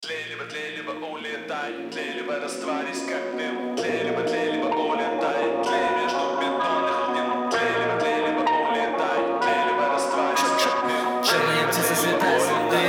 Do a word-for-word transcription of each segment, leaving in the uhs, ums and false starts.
Тлей, либо тлей, либо улетай, тлей, либо растворись как дым. Тлей, либо тлей, либо улетай, тлей между бетонных стен. Тлей, либо тлей, либо улетай, тлей, либо растворись как дым. Черные птицы слетают с луны.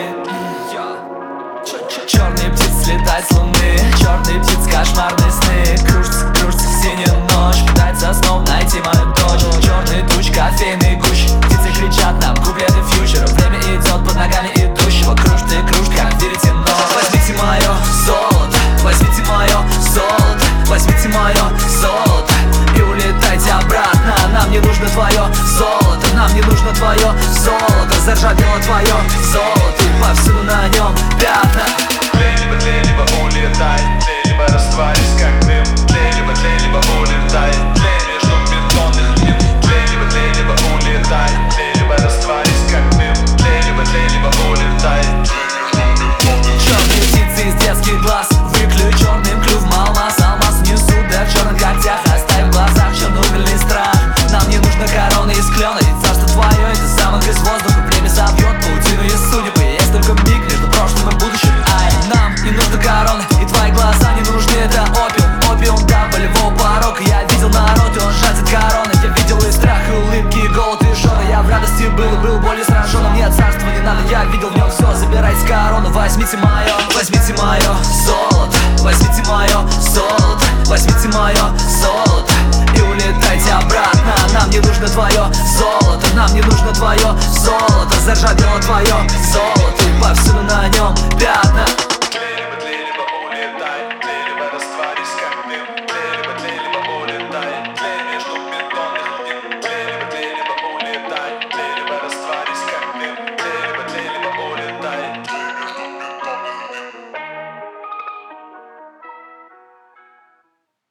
Черные птицы слетают с луны. Черные птицы, кошмарные сны. Кружится, кружится синяя ночь. Пытается снова найти мою дочь. Черные тучи, кофейный гущ. Птицы кричат нам куплеты фьючера. Время идет под ногами идущего. Кружит и кружит, как веретено. Возьмите мое золото, возьмите мое золото, возьмите мое золото и улетайте обратно. Нам не нужно твое золото, нам не нужно твое золото. Заржавело твое золото и повсюду на нем пятна. Тлей, либо тлей, либо улетай, тлей, либо растворись как дым. Тлей, либо тлей, либо улетай, тлей между бетонных стен. Тлей, либо тлей, либо улетай, тлей, либо растворись как дым. Тлей, либо тлей, либо улетай. Черные птицы из детских глаз, выклюю черным клюв алмаз. Алмаз несут, да в черных когтях, оставив в глазах чернугольный страх. Нам не нужно короны из клена, ведь царство твое это замок из воздуха. Время собьет паутину из судеб, и есть только миг между прошлым и будущим. Ай, нам не нужно короны, и твои глаза не нужны, это опиум. Опиум, да, болевого порока. Я видел народ, и он жаждет короны. Я видел и страх, и улыбки, и голод, и жженый. Я в радости был, и был более сраженным. Нет, царства не надо, я видел в нем все. Забирайте корону, возьмите мое, возьмите мое золото, возьмите мое золото, возьмите мое золото и улетайте обратно. Нам не нужно твое золото, нам не нужно твое золото. Заржавело твое золото и повсюду на нем пятна.